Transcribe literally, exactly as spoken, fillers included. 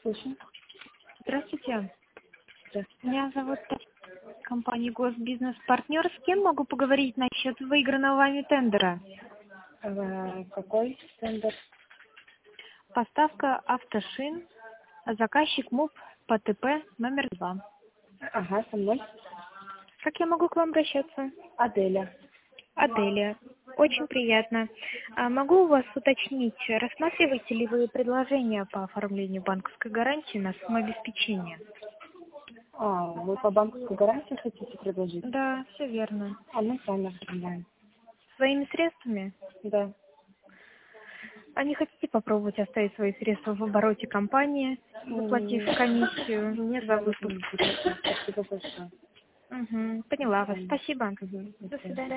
Слушай. Здравствуйте. Здравствуйте. Меня зовут Татьяна, компания Госбизнес-партнер. С кем могу поговорить насчет выигранного вами тендера? А, какой тендер? Поставка автошин, заказчик МУП ПТП номер два. Ага, со мной. Как я могу к вам обращаться? Аделя. Аделия. Очень приятно. А могу у вас уточнить, рассматриваете ли вы предложение по оформлению банковской гарантии на самообеспечение? А, вы по банковской гарантии хотите предложить? Да, все верно. А мы сами оформляем. Своими средствами? Да. А не хотите попробовать оставить свои средства в обороте компании, заплатив М, комиссию Нет, за я в этом выпуск? не интересна. Спасибо большое. Угу, До поняла вас. свидания. Спасибо. Мгм, до До свидания. свидания.